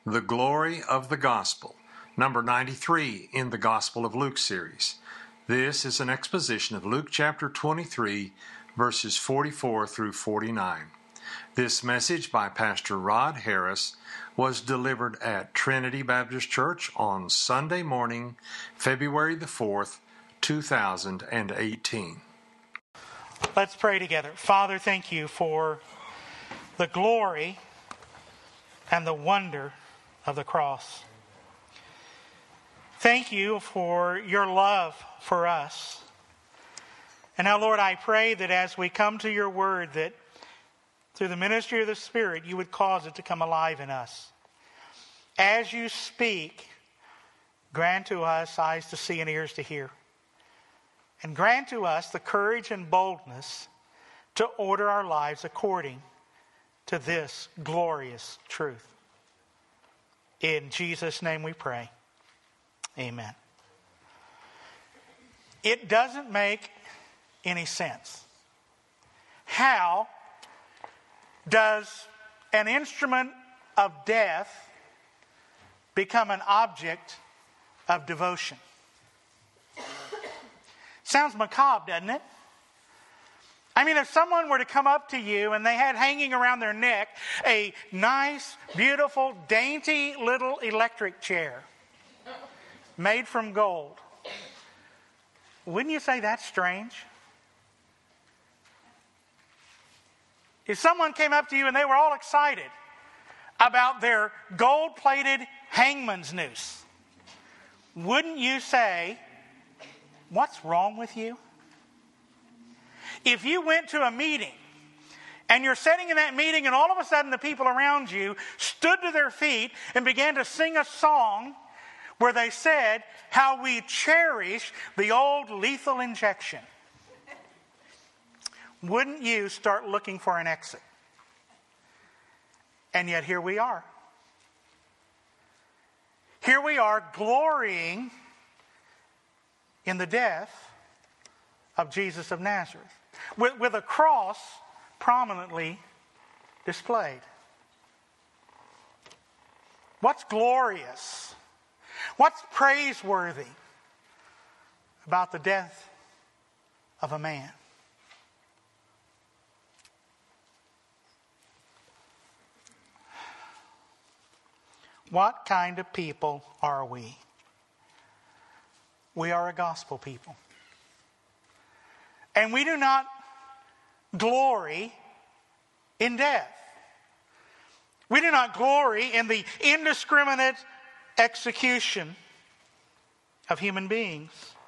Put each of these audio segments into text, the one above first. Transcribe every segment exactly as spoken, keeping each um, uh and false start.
The Glory of the Gospel, number ninety-three in the Gospel of Luke series. This is an exposition of Luke chapter twenty-three, verses forty-four through forty-nine. This message by Pastor Rod Harris was delivered at Trinity Baptist Church on Sunday morning, February the fourth, two thousand eighteen. Let's pray together. Father, thank you for the glory and the wonder of the cross. Thank you for your love for us. And now, Lord, I pray that as we come to your word, that through the ministry of the Spirit, you would cause it to come alive in us. As you speak, grant to us eyes to see and ears to hear. And grant to us the courage and boldness to order our lives according to this glorious truth. In Jesus' name we pray. Amen. It doesn't make any sense. How does an instrument of death become an object of devotion? Sounds macabre, doesn't it? I mean, if someone were to come up to you and they had hanging around their neck a nice, beautiful, dainty little electric chair made from gold, wouldn't you say that's strange? If someone came up to you and they were all excited about their gold-plated hangman's noose, wouldn't you say, what's wrong with you? If you went to a meeting and you're sitting in that meeting and all of a sudden the people around you stood to their feet and began to sing a song where they said how we cherish the old lethal injection, wouldn't you start looking for an exit? And yet here we are. Here we are glorying in the death of Jesus of Nazareth, with, with a cross prominently displayed. What's glorious? What's praiseworthy about the death of a man? What kind of people are we? We are a gospel people. And we do not glory in death. We do not glory in the indiscriminate execution of human beings.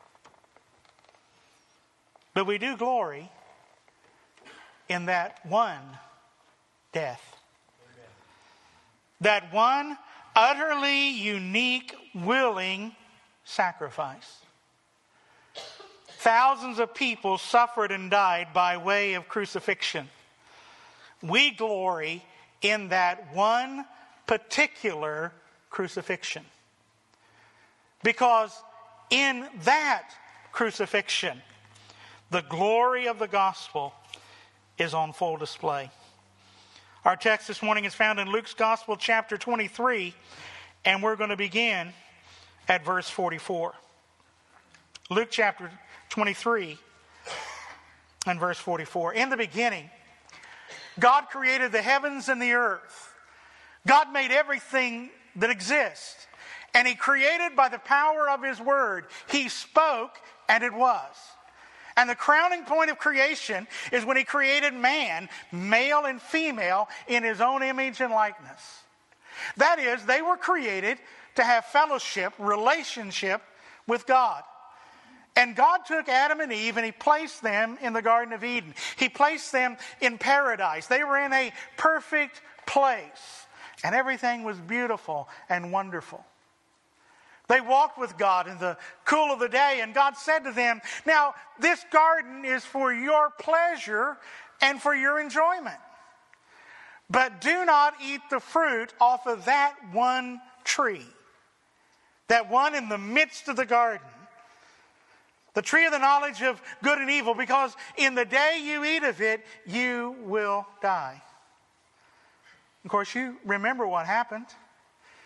But we do glory in that one death. Amen. That one utterly unique, willing sacrifice. Thousands of people suffered and died by way of crucifixion. We glory in that one particular crucifixion. Because in that crucifixion, the glory of the gospel is on full display. Our text this morning is found in Luke's Gospel, chapter twenty-three, and we're going to begin at verse forty-four. Luke chapter twenty-three and verse forty-four. In the beginning, God created the heavens and the earth. God made everything that exists. And He created by the power of His word. He spoke and it was. And the crowning point of creation is when He created man, male and female, in His own image and likeness. That is, they were created to have fellowship, relationship with God. And God took Adam and Eve and He placed them in the Garden of Eden. He placed them in paradise. They were in a perfect place. And everything was beautiful and wonderful. They walked with God in the cool of the day, and God said to them, now, this garden is for your pleasure and for your enjoyment. But do not eat the fruit off of that one tree, that one in the midst of the garden, the tree of the knowledge of good and evil, because in the day you eat of it, you will die. Of course, you remember what happened.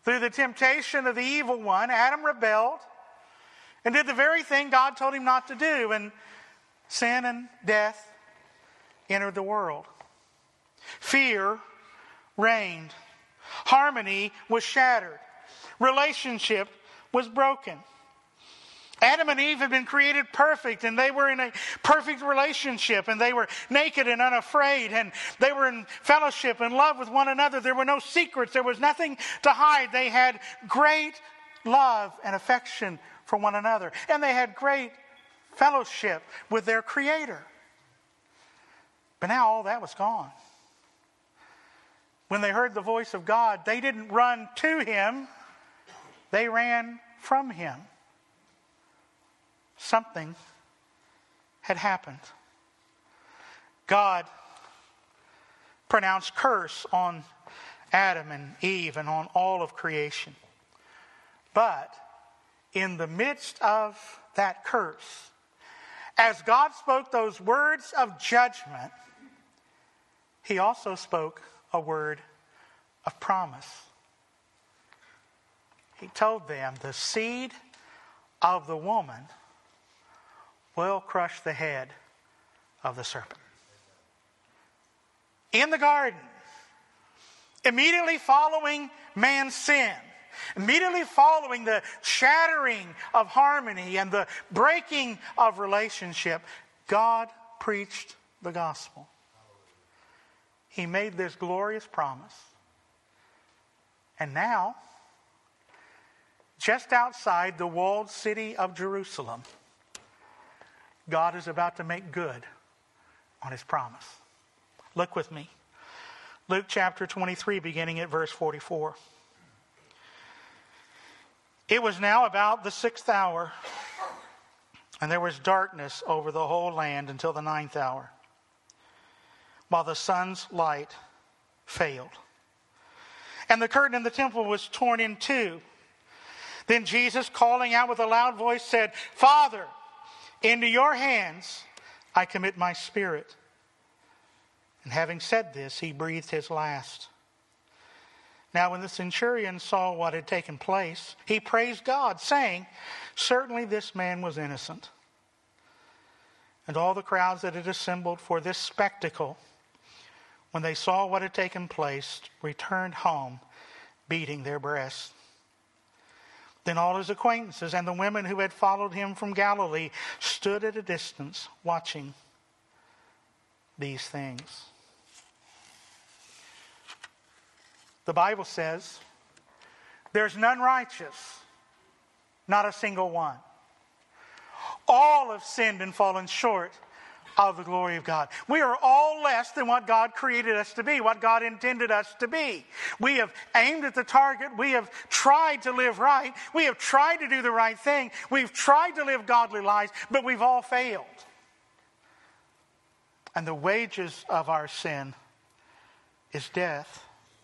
Through the temptation of the evil one, Adam rebelled and did the very thing God told him not to do. And sin and death entered the world. Fear reigned. Harmony was shattered. Relationship was broken. Adam and Eve had been created perfect, and they were in a perfect relationship, and they were naked and unafraid, and they were in fellowship and love with one another. There were no secrets. There was nothing to hide. They had great love and affection for one another, and they had great fellowship with their Creator. But now all that was gone. When they heard the voice of God, they didn't run to Him. They ran from Him. Something had happened. God pronounced curse on Adam and Eve and on all of creation. But in the midst of that curse, as God spoke those words of judgment, He also spoke a word of promise. He told them, the seed of the woman will crush the head of the serpent. In the garden, immediately following man's sin, immediately following the shattering of harmony and the breaking of relationship, God preached the gospel. He made this glorious promise. And now, just outside the walled city of Jerusalem, God is about to make good on His promise. Look with me. Luke chapter twenty-three, beginning at verse forty-four. It was now about the sixth hour, and there was darkness over the whole land until the ninth hour, while the sun's light failed. And the curtain in the temple was torn in two. Then Jesus, calling out with a loud voice, said, Father, into your hands I commit my spirit. And having said this, he breathed his last. Now when the centurion saw what had taken place, he praised God, saying, certainly this man was innocent. And all the crowds that had assembled for this spectacle, when they saw what had taken place, returned home, beating their breasts. Then all his acquaintances and the women who had followed him from Galilee stood at a distance, watching these things. The Bible says, there's none righteous, not a single one. All have sinned and fallen short of the glory of God. We are all less than what God created us to be, what God intended us to be. We have aimed at the target. We have tried to live right. We have tried to do the right thing. We've tried to live godly lives, but we've all failed. And the wages of our sin is death.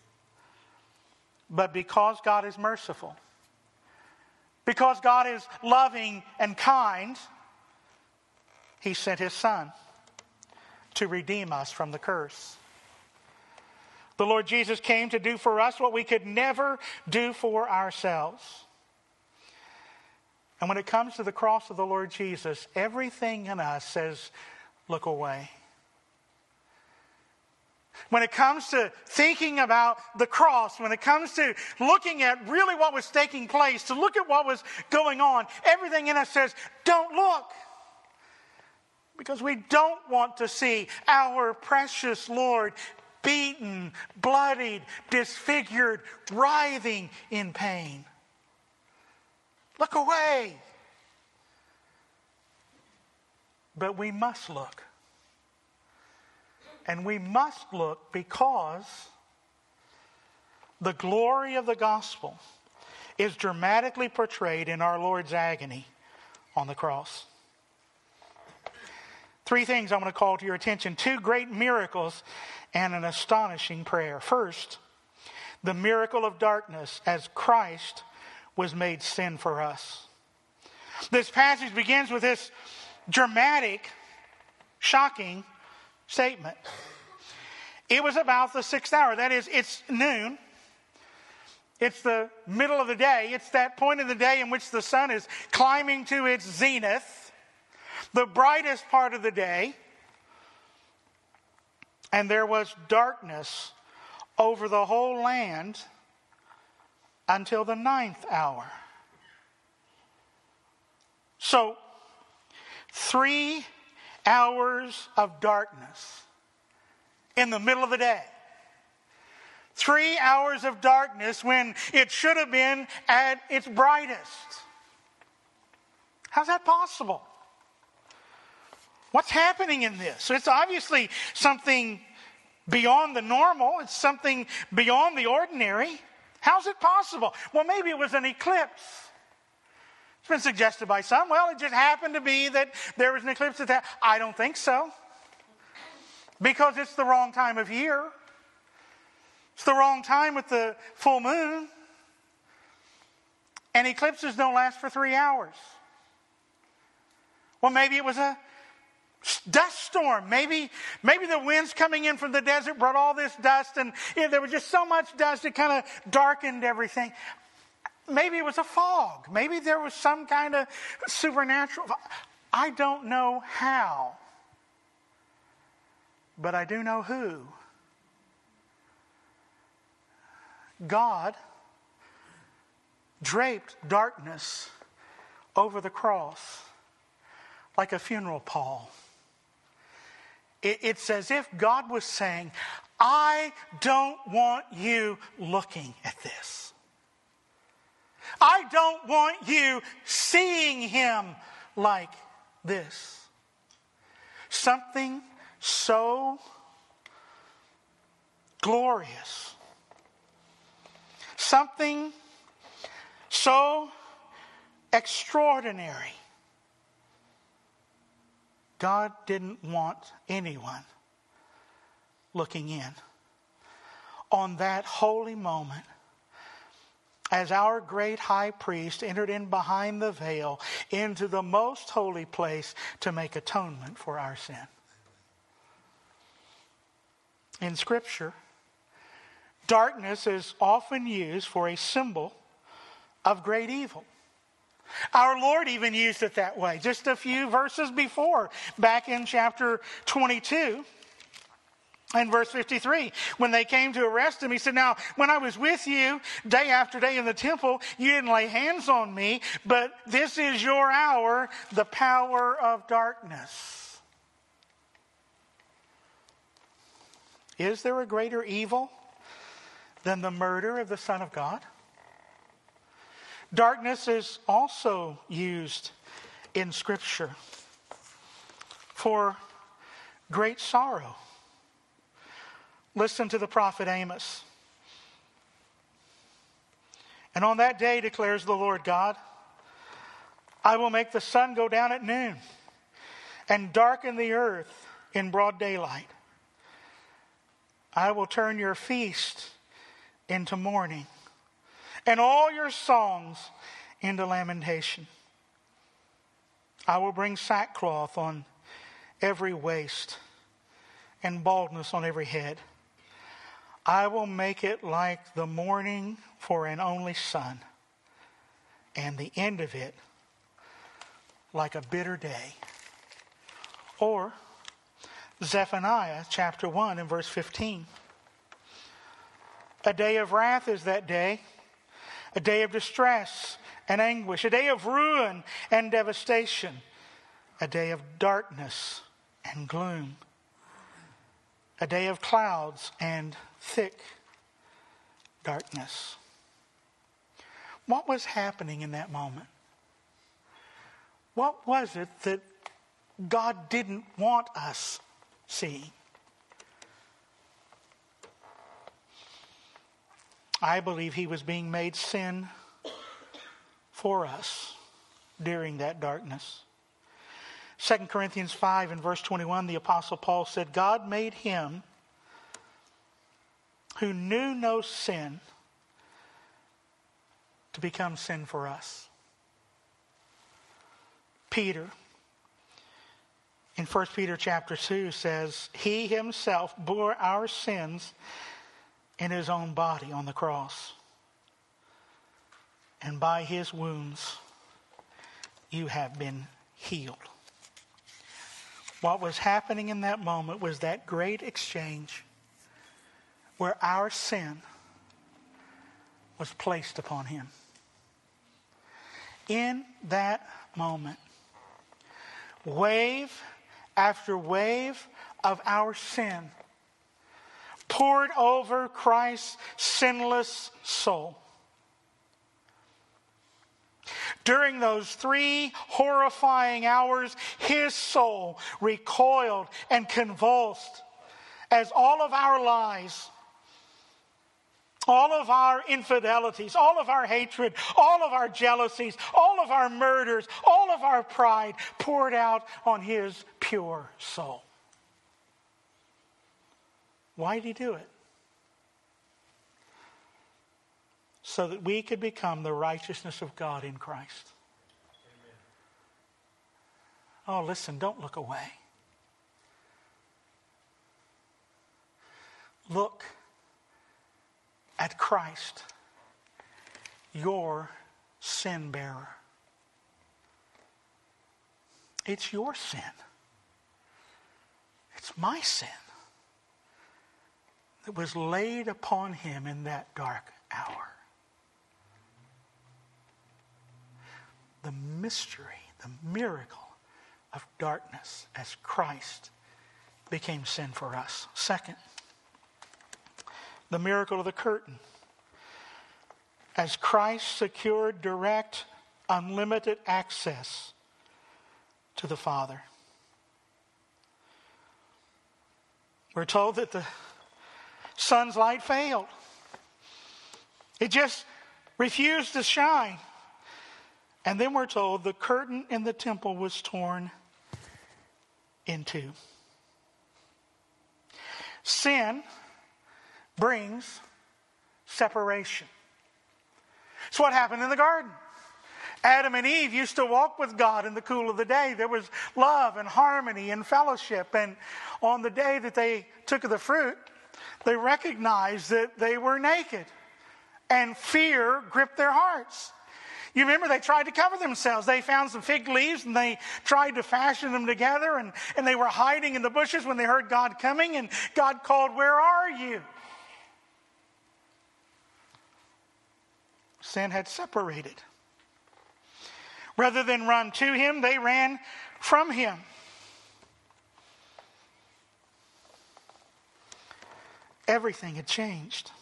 But because God is merciful, because God is loving and kind, He sent His Son to redeem us from the curse. The Lord Jesus came to do for us what we could never do for ourselves. And when it comes to the cross of the Lord Jesus, everything in us says, look away. When it comes to thinking about the cross, when it comes to looking at really what was taking place, to look at what was going on, everything in us says, don't look. Because we don't want to see our precious Lord beaten, bloodied, disfigured, writhing in pain. Look away. But we must look. And we must look because the glory of the gospel is dramatically portrayed in our Lord's agony on the cross. Three things I want to call to your attention. Two great miracles and an astonishing prayer. First, the miracle of darkness as Christ was made sin for us. This passage begins with this dramatic, shocking statement. It was about the sixth hour. That is, it's noon. It's the middle of the day. It's that point of the day in which the sun is climbing to its zenith, the brightest part of the day. And there was darkness over the whole land until the ninth hour. So, three hours of darkness in the middle of the day. Three hours of darkness when it should have been at its brightest. How's that possible? What's happening in this? It's obviously something beyond the normal. It's something beyond the ordinary. How's it possible? Well, maybe it was an eclipse. It's been suggested by some. Well, it just happened to be that there was an eclipse at that. I don't think so. Because it's the wrong time of year. It's the wrong time with the full moon. And eclipses don't last for three hours. Well, maybe it was a dust storm. Maybe, maybe the winds coming in from the desert brought all this dust, and you know, there was just so much dust it kind of darkened everything. Maybe it was a fog. Maybe there was some kind of supernatural. I don't know how, but I do know who. God draped darkness over the cross like a funeral pall. It's as if God was saying, I don't want you looking at this. I don't want you seeing him like this. Something so glorious. Something so extraordinary. God didn't want anyone looking in. On that holy moment, as our great high priest entered in behind the veil into the most holy place to make atonement for our sin. In Scripture, darkness is often used for a symbol of great evil. Our Lord even used it that way just a few verses before, back in chapter twenty-two and verse fifty-three. When they came to arrest him, he said, now, when I was with you day after day in the temple, you didn't lay hands on me, but this is your hour, the power of darkness. Is there a greater evil than the murder of the Son of God? Darkness is also used in Scripture for great sorrow. Listen to the prophet Amos. And on that day, declares the Lord God, I will make the sun go down at noon and darken the earth in broad daylight. I will turn your feast into mourning, and all your songs into lamentation. I will bring sackcloth on every waist and baldness on every head. I will make it like the mourning for an only son, and the end of it like a bitter day. Or Zephaniah chapter one and verse fifteen. A day of wrath is that day, a day of distress and anguish, a day of ruin and devastation, a day of darkness and gloom, a day of clouds and thick darkness. What was happening in that moment? What was it that God didn't want us seeing? I believe he was being made sin for us during that darkness. Second Corinthians five and verse twenty-one, the Apostle Paul said, God made him who knew no sin to become sin for us. Peter, in First Peter chapter two, says, he himself bore our sins in his own body on the cross, and by his wounds you have been healed. What was happening in that moment was that great exchange where our sin was placed upon him. In that moment, wave after wave of our sin poured over Christ's sinless soul. During those three horrifying hours, his soul recoiled and convulsed as all of our lies, all of our infidelities, all of our hatred, all of our jealousies, all of our murders, all of our pride poured out on his pure soul. Why did he do it? So that we could become the righteousness of God in Christ. Amen. Oh, listen, don't look away. Look at Christ, your sin bearer. It's your sin. It's my sin that was laid upon him in that dark hour. The mystery, the miracle of darkness as Christ became sin for us. Second, the miracle of the curtain. As Christ secured direct, unlimited access to the Father. We're told that the sun's light failed. It just refused to shine. And then we're told the curtain in the temple was torn in two. Sin brings separation. It's what happened in the garden. Adam and Eve used to walk with God in the cool of the day. There was love and harmony and fellowship. And on the day that they took of the fruit, they recognized that they were naked. And fear gripped their hearts. You remember they tried to cover themselves. They found some fig leaves and they tried to fashion them together. And, and they were hiding in the bushes when they heard God coming. And God called, "Where are you?" Sin had separated. Rather than run to him, they ran from him. Everything had changed.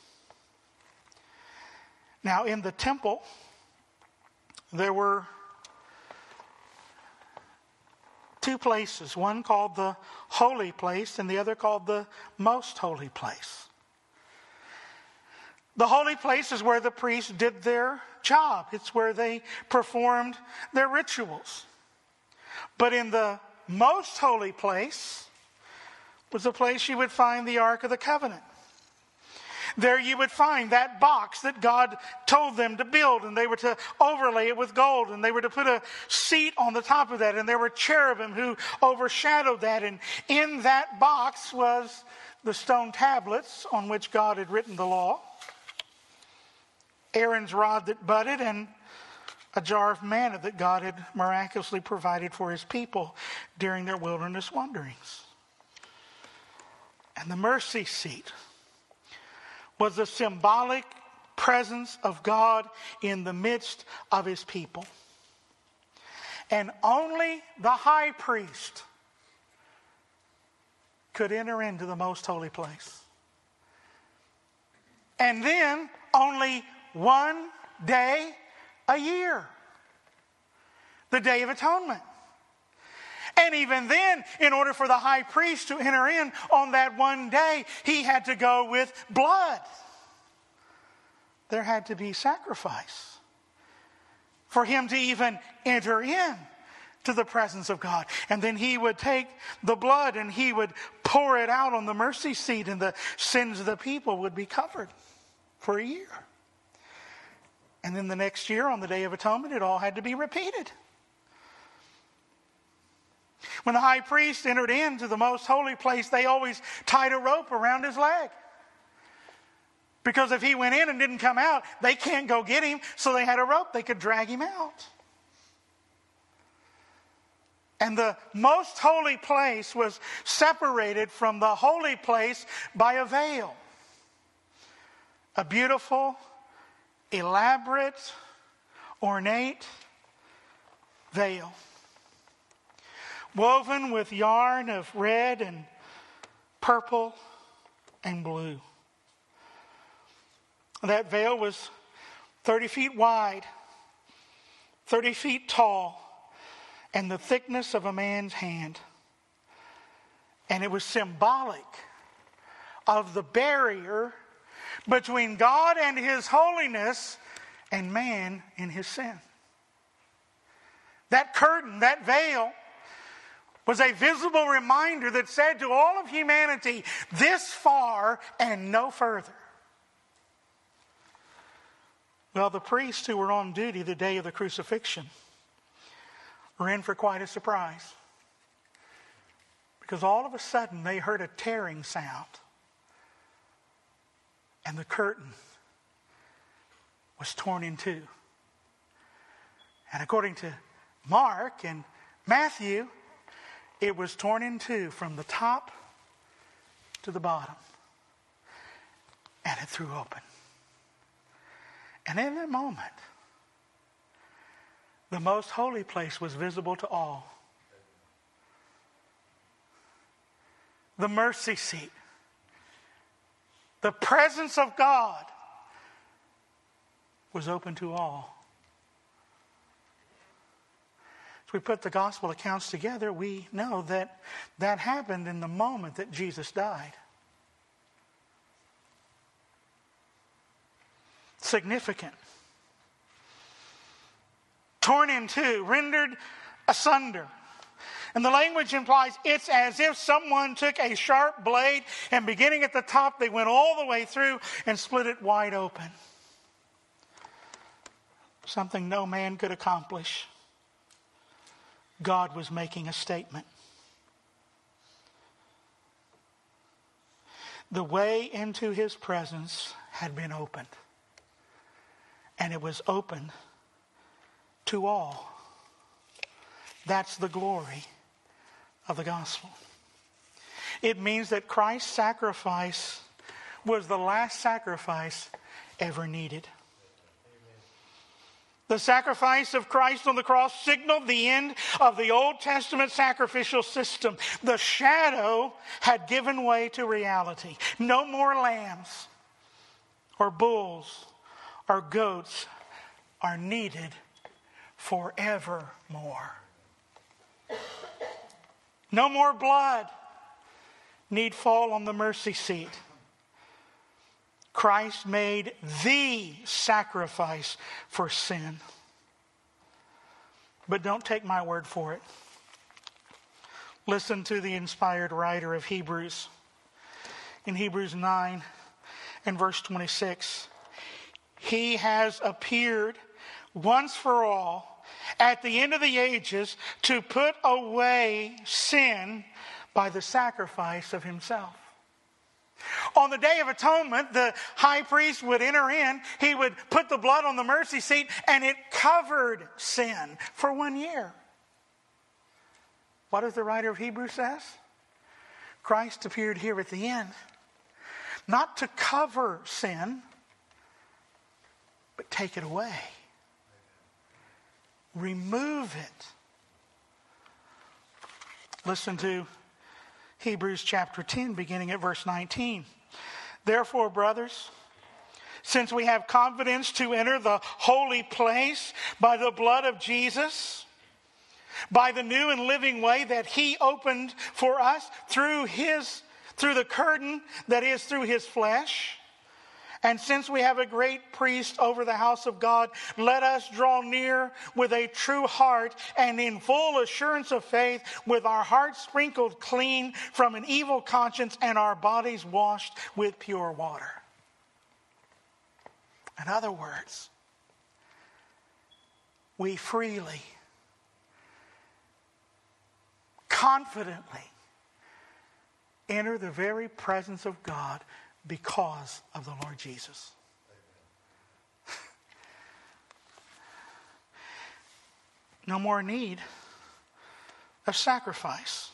Now in the temple, there were two places, one called the holy place and the other called the most holy place. The holy place is where the priests did their job. It's where they performed their rituals. But in the most holy place was the place you would find the Ark of the Covenant. There you would find that box that God told them to build, and they were to overlay it with gold, and they were to put a seat on the top of that, and there were cherubim who overshadowed that. And in that box was the stone tablets on which God had written the law, Aaron's rod that budded, and a jar of manna that God had miraculously provided for his people during their wilderness wanderings. And the mercy seat was the symbolic presence of God in the midst of his people. And only the high priest could enter into the most holy place. And then only one day a year, the Day of Atonement. And even then, in order for the high priest to enter in on that one day, he had to go with blood. There had to be sacrifice for him to even enter in to the presence of God. And then he would take the blood and he would pour it out on the mercy seat, and the sins of the people would be covered for a year. And then the next year, on the Day of Atonement, it all had to be repeated. When the high priest entered into the most holy place, they always tied a rope around his leg. Because if he went in and didn't come out, they can't go get him, so they had a rope they could drag him out. And the most holy place was separated from the holy place by a veil. A beautiful, elaborate, ornate veil, woven with yarn of red and purple and blue. That veil was thirty feet wide, thirty feet tall, and the thickness of a man's hand. And it was symbolic of the barrier between God and his holiness and man in his sin. That curtain, that veil, was a visible reminder that said to all of humanity, this far and no further. Well, the priests who were on duty the day of the crucifixion were in for quite a surprise. Because all of a sudden they heard a tearing sound. And the curtain was torn in two. And according to Mark and Matthew, it was torn in two from the top to the bottom. And it threw open. And in that moment, the most holy place was visible to all. The mercy seat, the presence of God, was open to all. As we put the gospel accounts together, we know that that happened in the moment that Jesus died. Significant. Torn in two, rendered asunder. And the language implies it's as if someone took a sharp blade and beginning at the top, they went all the way through and split it wide open. Something no man could accomplish. God was making a statement. The way into his presence had been opened. And it was open to all. That's the glory of the gospel. It means that Christ's sacrifice was the last sacrifice ever needed. The sacrifice of Christ on the cross signaled the end of the Old Testament sacrificial system. The shadow had given way to reality. No more lambs or bulls or goats are needed forevermore. No more blood need fall on the mercy seat. Christ made the sacrifice for sin. But don't take my word for it. Listen to the inspired writer of Hebrews. In Hebrews nine and verse twenty-six, he has appeared once for all at the end of the ages to put away sin by the sacrifice of himself. On the Day of Atonement, the high priest would enter in, he would put the blood on the mercy seat, and it covered sin for one year. What does the writer of Hebrews says? Christ appeared here at the end, not to cover sin, but take it away. Remove it. Listen to Hebrews chapter ten, beginning at verse nineteen. Therefore, brothers, since we have confidence to enter the holy place by the blood of Jesus, by the new and living way that he opened for us through his, through the curtain that is through his flesh, and since we have a great priest over the house of God, let us draw near with a true heart and in full assurance of faith, with our hearts sprinkled clean from an evil conscience and our bodies washed with pure water. In other words, we freely, confidently enter the very presence of God because of the Lord Jesus. No more need of sacrifice.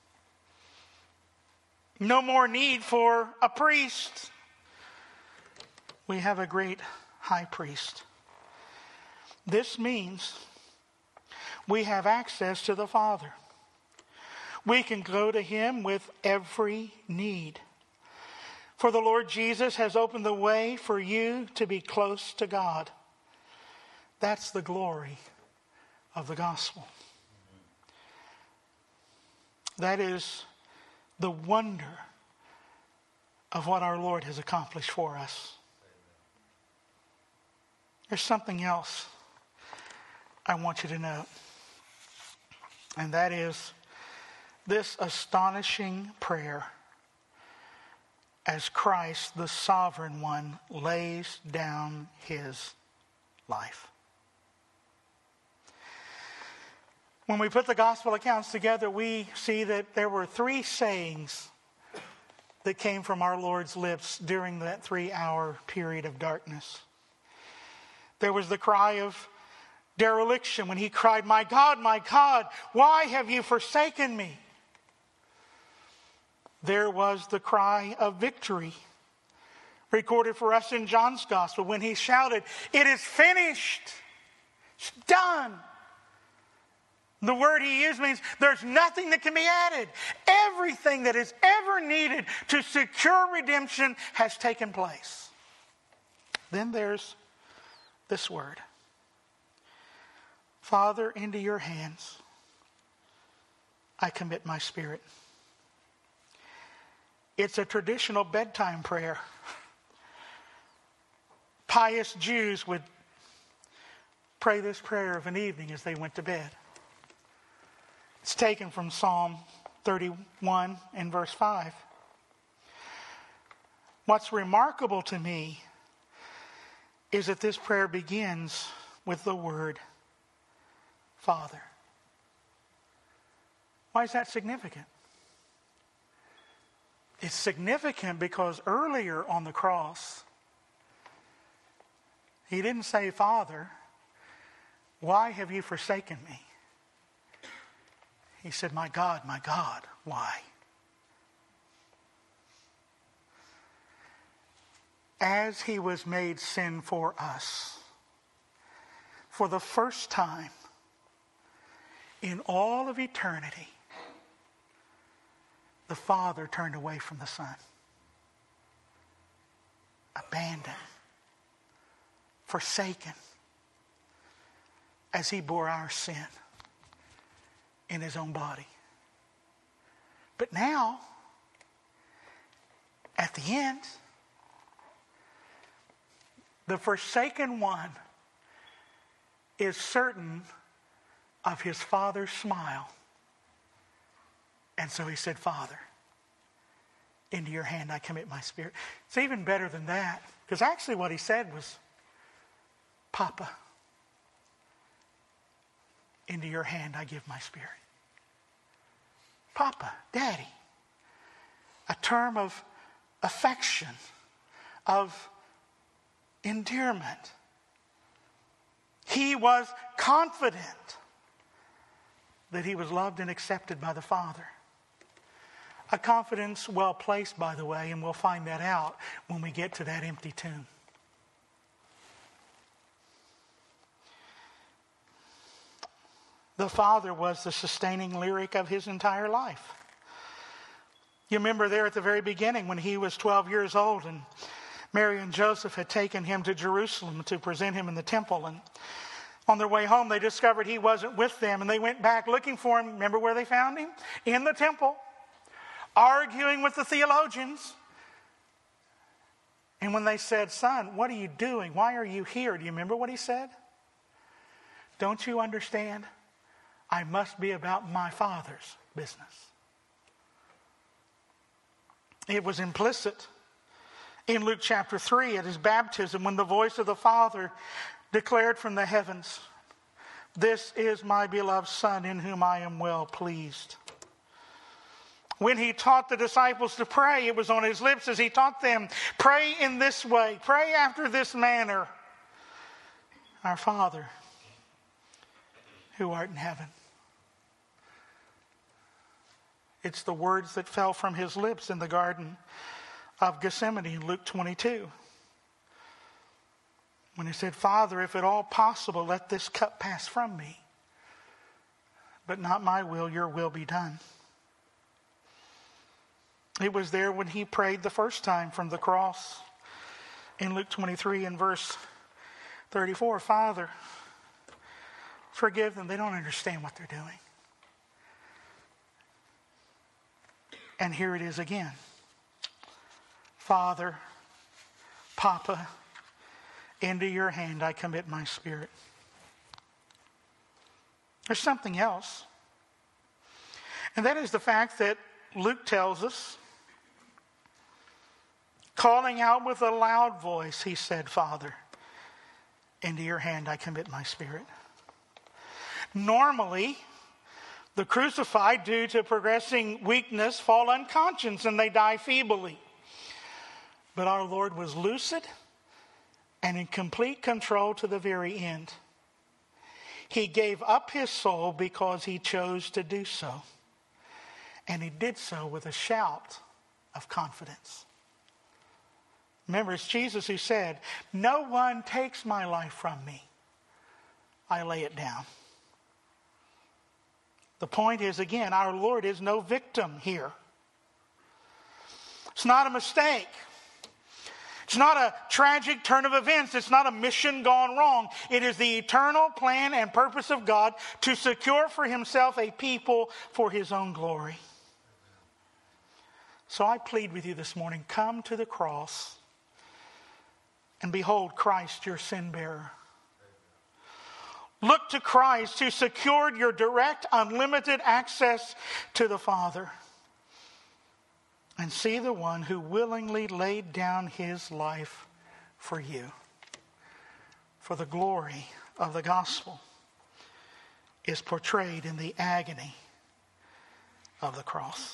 No more need for a priest. We have a great high priest. This means we have access to the Father. We can go to him with every need. For the Lord Jesus has opened the way for you to be close to God. That's the glory of the gospel. That is the wonder of what our Lord has accomplished for us. There's something else I want you to know. And that is this astonishing prayer as Christ, the sovereign one, lays down his life. When we put the gospel accounts together, we see that there were three sayings that came from our Lord's lips during that three-hour period of darkness. There was the cry of dereliction when he cried, "My God, my God, why have you forsaken me?" There was the cry of victory, recorded for us in John's gospel, when he shouted, "It is finished. It's done." The word he used means there's nothing that can be added. Everything that is ever needed to secure redemption has taken place. Then there's this word. Father, into your hands I commit my spirit. It's a traditional bedtime prayer. Pious Jews would pray this prayer of an evening as they went to bed. It's taken from Psalm thirty-one and verse five. What's remarkable to me is that this prayer begins with the word Father. Why is that significant? It's significant because earlier on the cross, he didn't say, "Father, why have you forsaken me?" He said, "My God, my God, why?" As he was made sin for us, for the first time in all of eternity, the Father turned away from the Son. Abandoned. Forsaken. As he bore our sin in his own body. But now, at the end, the forsaken one is certain of his Father's smile. And so he said, "Father, into your hand I commit my spirit." It's even better than that, because actually what he said was, "Papa, into your hand I give my spirit." Papa, Daddy. A term of affection, of endearment. He was confident that he was loved and accepted by the Father. A confidence well placed, by the way, and we'll find that out when we get to that empty tomb. The Father was the sustaining lyric of his entire life. You remember there at the very beginning when he was twelve years old and Mary and Joseph had taken him to Jerusalem to present him in the temple. And on their way home, they discovered he wasn't with them. And they went back looking for him. Remember where they found him? In the temple, arguing with the theologians. And when they said, "Son, what are you doing? Why are you here?" Do you remember what he said? "Don't you understand? I must be about my Father's business." It was implicit in Luke chapter three at his baptism when the voice of the Father declared from the heavens, "This is my beloved Son in whom I am well pleased." When he taught the disciples to pray, it was on his lips as he taught them, pray in this way, pray after this manner. Our Father, who art in heaven. It's the words that fell from his lips in the Garden of Gethsemane in Luke twenty-two. When he said, Father, if at all possible, let this cup pass from me. But not my will, your will be done. It was there when he prayed the first time from the cross in Luke twenty-three and verse thirty-four. Father, forgive them. They don't understand what they're doing. And here it is again. Father, Papa, into your hand I commit my spirit. There's something else. And that is the fact that Luke tells us, calling out with a loud voice, he said, Father, into your hand I commit my spirit. Normally, the crucified, due to progressing weakness, fall unconscious and they die feebly. But our Lord was lucid and in complete control to the very end. He gave up his soul because he chose to do so. And he did so with a shout of confidence. Remember, it's Jesus who said, no one takes my life from me. I lay it down. The point is, again, our Lord is no victim here. It's not a mistake. It's not a tragic turn of events. It's not a mission gone wrong. It is the eternal plan and purpose of God to secure for himself a people for his own glory. So I plead with you this morning, come to the cross and behold Christ, your sin bearer. Look to Christ who secured your direct, unlimited access to the Father. And see the one who willingly laid down his life for you. For the glory of the gospel is portrayed in the agony of the cross.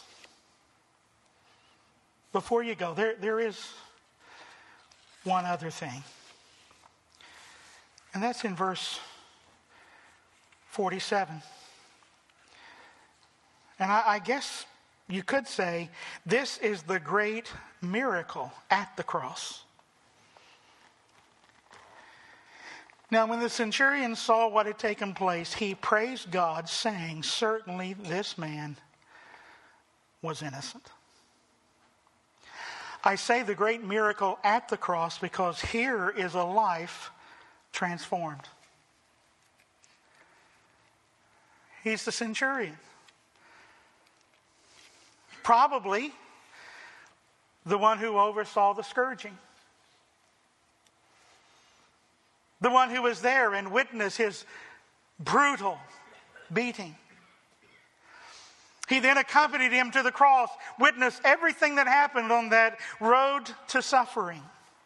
Before you go, there, there is one other thing. And that's in verse forty-seven. And I, I guess you could say this is the great miracle at the cross. Now, when the centurion saw what had taken place, he praised God, saying, certainly this man was innocent. I say the great miracle at the cross because here is a life transformed. He's the centurion. Probably the one who oversaw the scourging. The one who was there and witnessed his brutal beating. He then accompanied him to the cross, witnessed everything that happened on that road to suffering.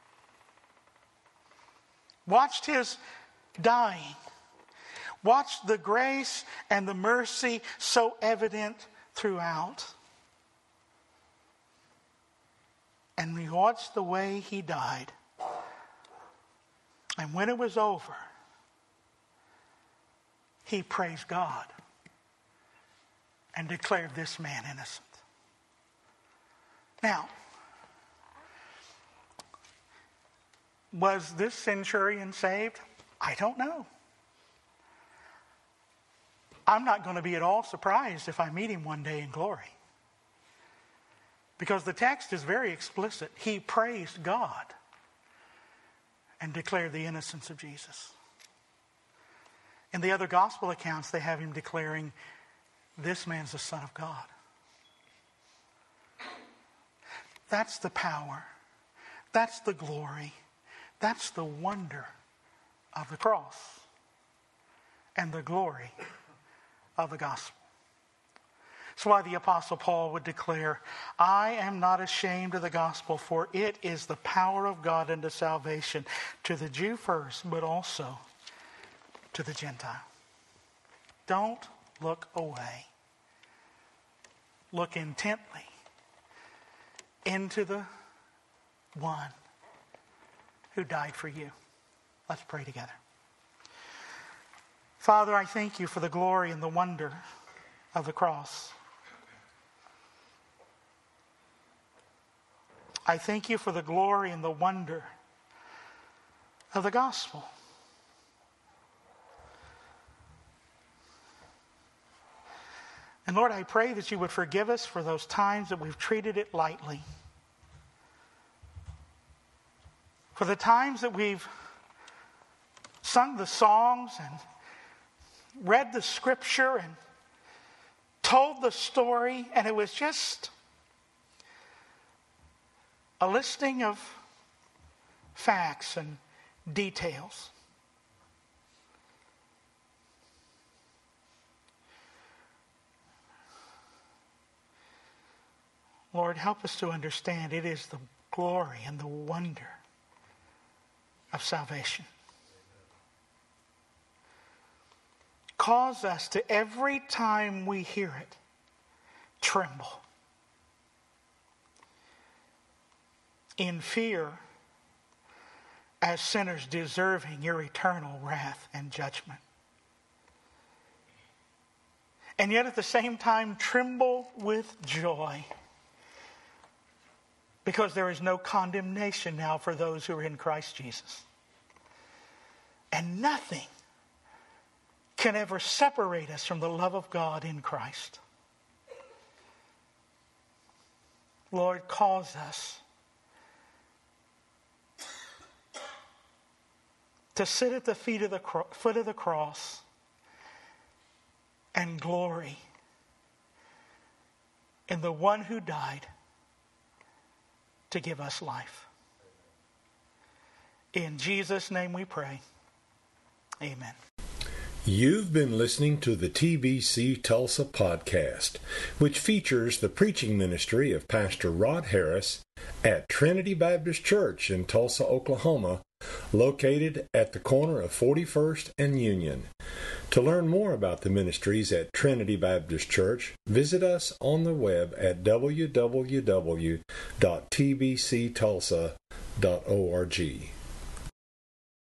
Watched his dying. Watched the grace and the mercy so evident throughout. And we watched the way he died. And when it was over, he praised God and declared this man innocent. Now, was this centurion saved? I don't know. I'm not going to be at all surprised if I meet him one day in glory. Because the text is very explicit. He praised God and declared the innocence of Jesus. In the other gospel accounts, they have him declaring, this man's the Son of God. That's the power. That's the glory. That's the wonder of the cross and the glory of the gospel. That's why the Apostle Paul would declare, I am not ashamed of the gospel, for it is the power of God unto salvation, to the Jew first, but also to the Gentile. Don't look away. look intently into the one who died for you. Let's pray together. Father, I thank you for the glory and the wonder of the cross. I thank you for the glory and the wonder of the gospel. And Lord, I pray that you would forgive us for those times that we've treated it lightly. For the times that we've sung the songs and read the scripture and told the story, and it was just a listing of facts and details. Lord, help us to understand it is the glory and the wonder of salvation. Cause us to, every time we hear it, tremble in fear as sinners deserving your eternal wrath and judgment. And yet at the same time tremble with joy because there is no condemnation now for those who are in Christ Jesus. And nothing can ever separate us from the love of God in Christ. Lord, cause us to sit at the feet of the cro- foot of the cross and glory in the one who died to give us life. In Jesus' name we pray. Amen. You've been listening to the T B C Tulsa podcast, which features the preaching ministry of Pastor Rod Harris at Trinity Baptist Church in Tulsa, Oklahoma, located at the corner of forty-first and Union. To learn more about the ministries at Trinity Baptist Church, visit us on the web at w w w dot t b c tulsa dot org.